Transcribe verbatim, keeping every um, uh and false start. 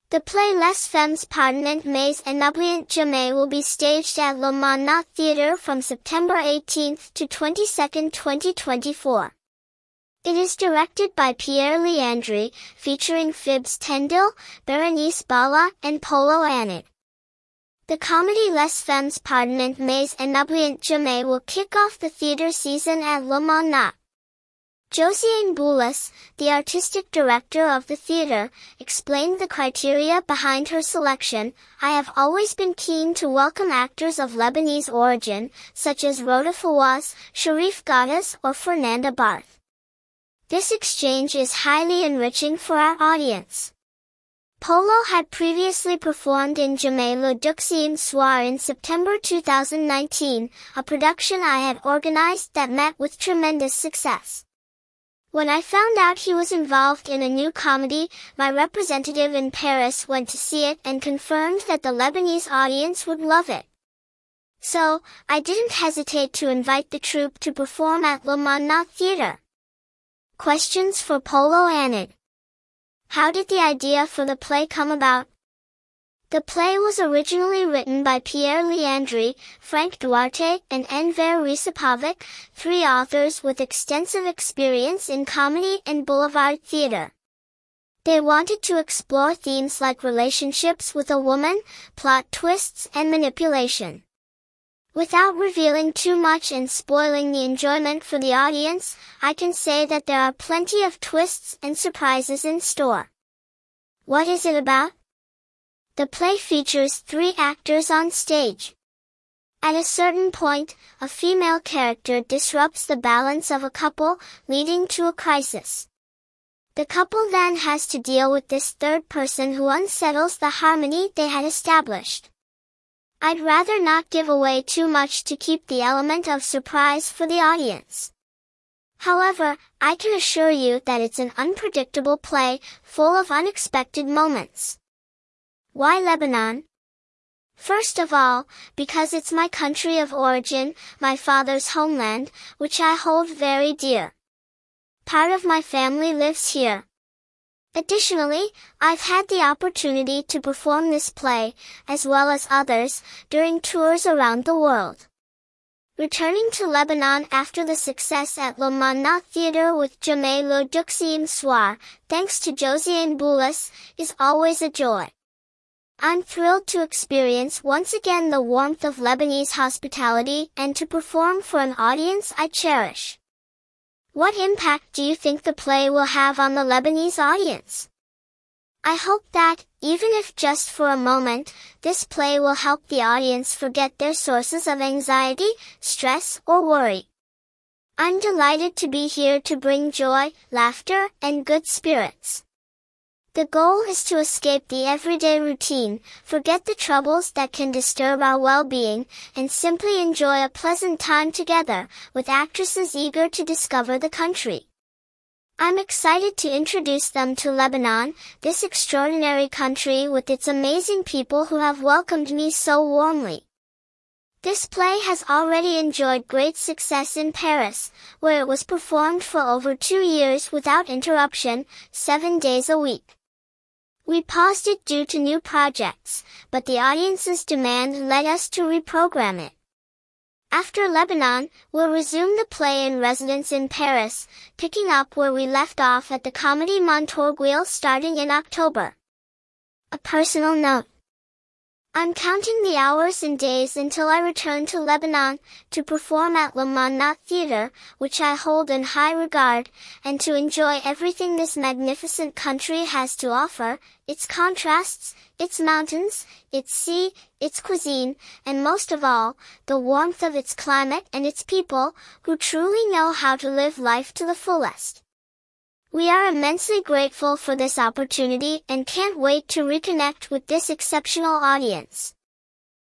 The play Les Femmes Pardonnent mais n'oublient jamais will be staged at Le Monnat Theatre from September eighteenth to twenty-second, twenty twenty-four. It is directed by Pierre Leandri, featuring Phibs Tendil, Berenice Bala, and Polo Annet. The comedy Les Femmes Pardonnent mais n'oublient jamais will kick off the theatre season at Le Monnat. Josiane Boulas, the artistic director of the theatre, explained the criteria behind her selection. "I have always been keen to welcome actors of Lebanese origin, such as Rhoda Fawaz, Sharif Ghaddas, or Fernanda Barth. This exchange is highly enriching for our audience." Polo had previously performed in Jamais le deuxième soir in September two thousand nineteen, a production I had organized that met with tremendous success. When I found out he was involved in a new comedy, my representative in Paris went to see it and confirmed that the Lebanese audience would love it. So, I didn't hesitate to invite the troupe to perform at Le Monnat Theatre. Questions for Polo Annet. How did the idea for the play come about? The play was originally written by Pierre Leandri, Frank Duarte, and Enver Risapovic, three authors with extensive experience in comedy and boulevard theater. They wanted to explore themes like relationships with a woman, plot twists, and manipulation. Without revealing too much and spoiling the enjoyment for the audience, I can say that there are plenty of twists and surprises in store. What is it about? The play features three actors on stage. At a certain point, a female character disrupts the balance of a couple, leading to a crisis. The couple then has to deal with this third person who unsettles the harmony they had established. I'd rather not give away too much to keep the element of surprise for the audience. However, I can assure you that it's an unpredictable play, full of unexpected moments. Why Lebanon? First of all, because it's my country of origin, my father's homeland, which I hold very dear. Part of my family lives here. Additionally, I've had the opportunity to perform this play, as well as others, during tours around the world. Returning to Lebanon after the success at Le Monnat Theatre with Jamais le deuxième soir, thanks to Josiane Boulas, is always a joy. I'm thrilled to experience once again the warmth of Lebanese hospitality and to perform for an audience I cherish. What impact do you think the play will have on the Lebanese audience? I hope that, even if just for a moment, this play will help the audience forget their sources of anxiety, stress, or worry. I'm delighted to be here to bring joy, laughter, and good spirits. The goal is to escape the everyday routine, forget the troubles that can disturb our well-being, and simply enjoy a pleasant time together, with actresses eager to discover the country. I'm excited to introduce them to Lebanon, this extraordinary country with its amazing people who have welcomed me so warmly. This play has already enjoyed great success in Paris, where it was performed for over two years without interruption, seven days a week. We paused it due to new projects, but the audience's demand led us to reprogram it. After Lebanon, we'll resume the play in residence in Paris, picking up where we left off at the Comédie Montorgueil starting in October. A personal note. I'm counting the hours and days until I return to Lebanon, to perform at Le Monnat Theatre, which I hold in high regard, and to enjoy everything this magnificent country has to offer, its contrasts, its mountains, its sea, its cuisine, and most of all, the warmth of its climate and its people, who truly know how to live life to the fullest. We are immensely grateful for this opportunity and can't wait to reconnect with this exceptional audience.